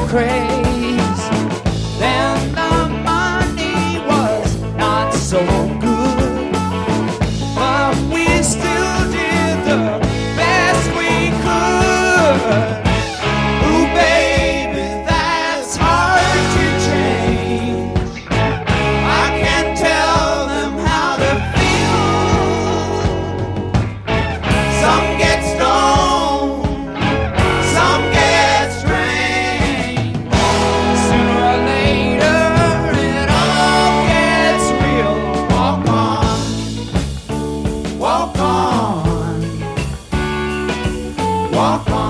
craze. Then the money was not so good, but we still did the best we could. Ooh, baby, that's hard to change. I can't tell them how to feel. Some get stoned, some get strange. Sooner or later, it all gets real. Walk on, walk on, walk on.